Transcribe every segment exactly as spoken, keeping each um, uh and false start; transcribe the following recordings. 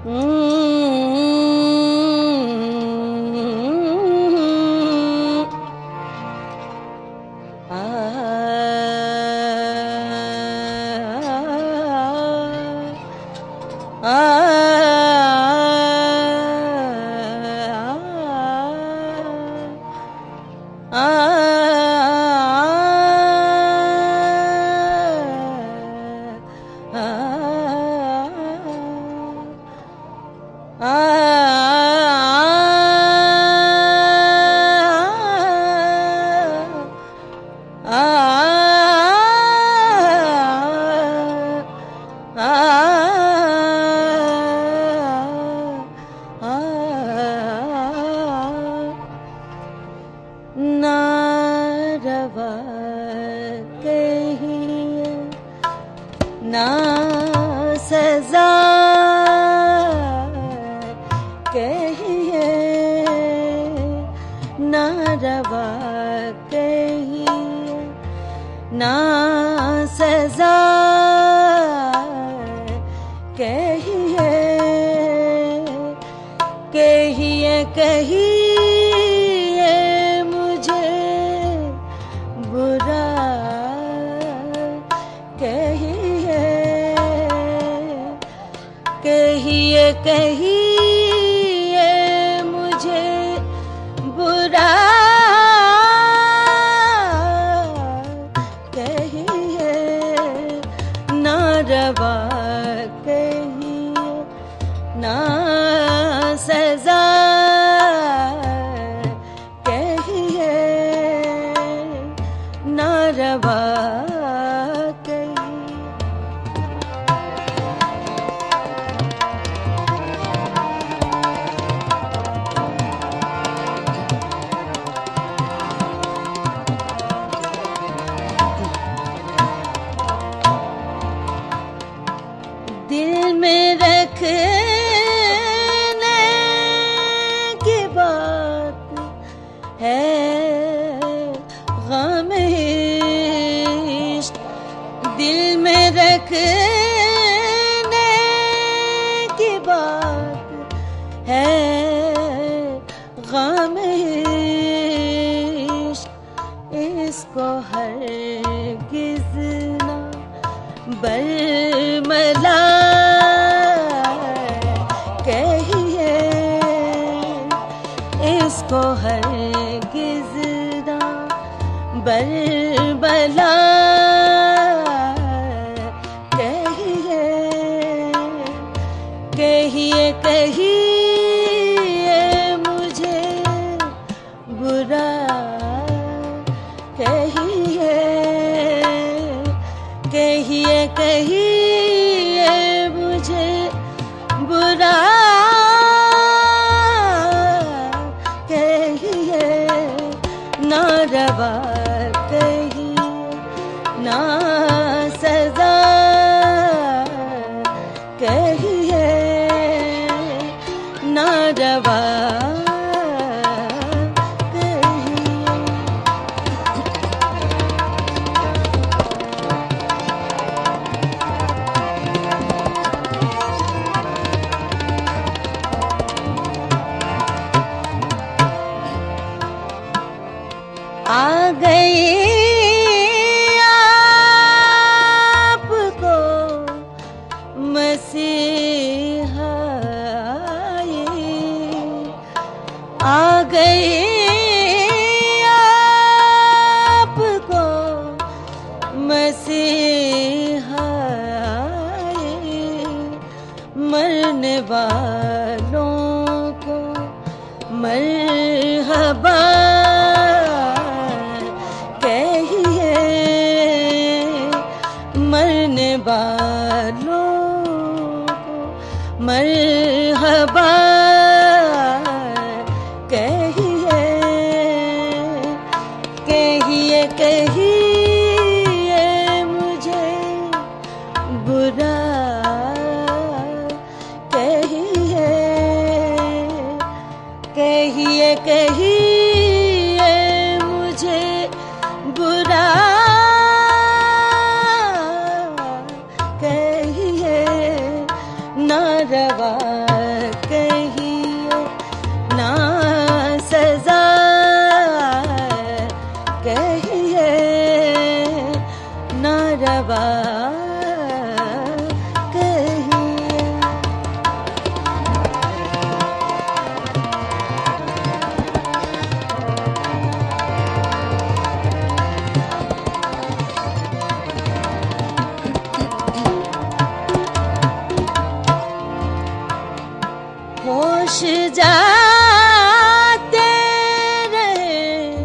ना सजा कहिए, ना रवा कहिए, ना सजा कहिए, कहिए कहिए मुझे बुरा कहिए, कहिए कहिए मुझे बुरा कहिए, ना रवा कहिए, ना सजा कहिए, ना रवा दिल में रखने की बात है गम इश्क, दिल में रखने की बात है गम इश्क, इसको हरगिज़ ना बरमला कहिए, इसको हरगिज़ ना बरमला कहिए, कहिए कहिए मुझे बुरा कहिए, कहिए कहिए मुझे बुरा कहिए, ना रवा कहिए, ना सजा कहिए, ना रवा आ गई आपको मसीहा, आ गई आपको मसीहा, मरने वालों को मरहबा मरने वालों को मरहबा कहिए, कहिए कहिए मुझे बुरा कहिए, कहिए कहिए मुझे बुरा कहिए, ना रवा होश जाते रहे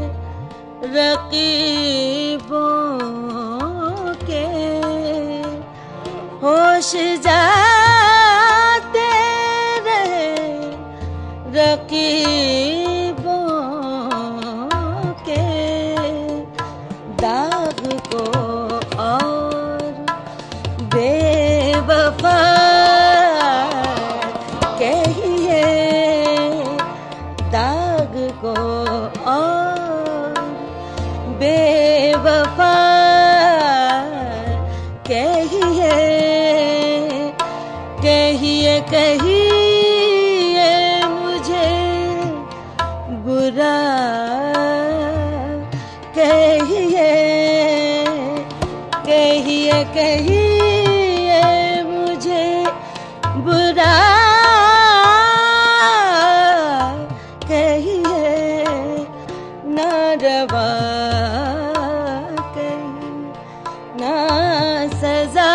रकीबों के, होश जाते रहे रकीबों के, दाग को और बेवफा कहिए, दाग को और बेवफा कहिए, कहिए कहिए मुझे बुरा कहिए, कहिए कहिए मुझे बुरा कहिए, ना रवा कहीं ना सजा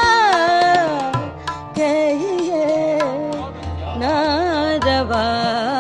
कहिए, ना रवा